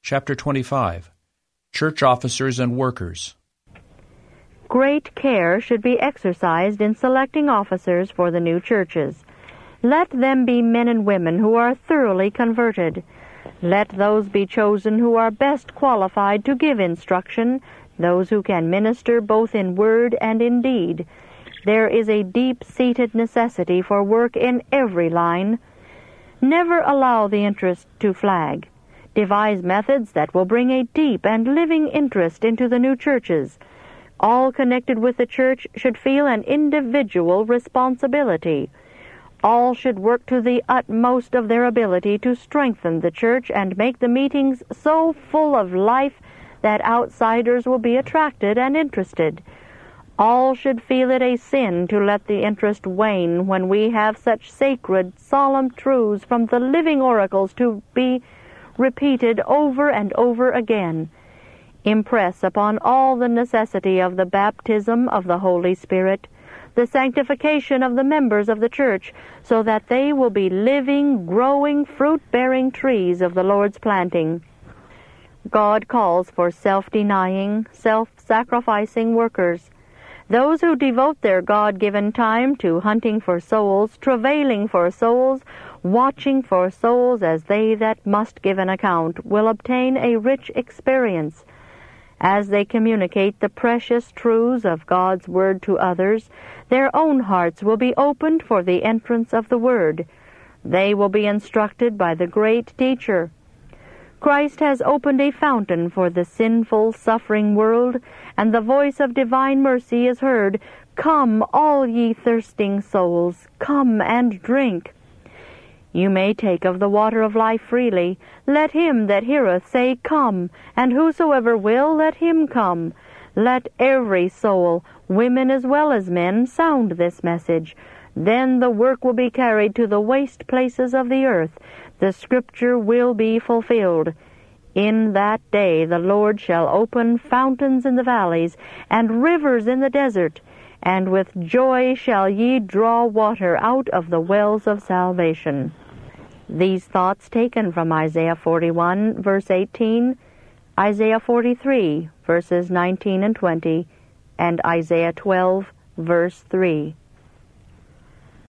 Chapter 25. Church Officers and Workers. Great care should be exercised in selecting officers for the new churches. Let them be men and women who are thoroughly converted. Let those be chosen who are best qualified to give instruction, those who can minister both in word and in deed. There is a deep-seated necessity for work in every line. Never allow the interest to flag. Devise methods that will bring a deep and living interest into the new churches. All connected with the church should feel an individual responsibility. All should work to the utmost of their ability to strengthen the church and make the meetings so full of life that outsiders will be attracted and interested. All should feel it a sin to let the interest wane when we have such sacred, solemn truths from the living oracles to be repeated over and over again. Impress upon all the necessity of the baptism of the Holy Spirit, the sanctification of the members of the church, so that they will be living, growing, fruit-bearing trees of the Lord's planting. God calls for self-denying, self-sacrificing workers. Those who devote their God-given time to hunting for souls, travailing for souls, watching for souls as they that must give an account, will obtain a rich experience. As they communicate the precious truths of God's Word to others, their own hearts will be opened for the entrance of the Word. They will be instructed by the great Teacher. Christ has opened a fountain for the sinful, suffering world, and the voice of divine mercy is heard, "Come, all ye thirsting souls, come and drink." You may take of the water of life freely. Let him that heareth say, "Come," and whosoever will, let him come. Let every soul, women as well as men, sound this message. Then the work will be carried to the waste places of the earth. The Scripture will be fulfilled. In that day the Lord shall open fountains in the valleys, and rivers in the desert, and with joy shall ye draw water out of the wells of salvation. These thoughts taken from Isaiah 41, verse 18, Isaiah 43, verses 19 and 20, and Isaiah 12, verse 3.